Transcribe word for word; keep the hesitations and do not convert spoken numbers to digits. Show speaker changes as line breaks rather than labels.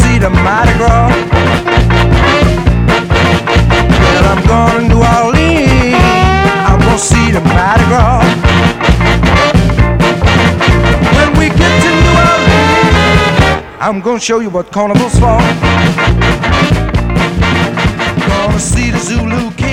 see the Mardi Gras. Well, I'm going to New Orleans. I'm gonna see the Mardi Gras. When we get to New Orleans, I'm gonna show you what carnival's for. Gonna see the Zulu King.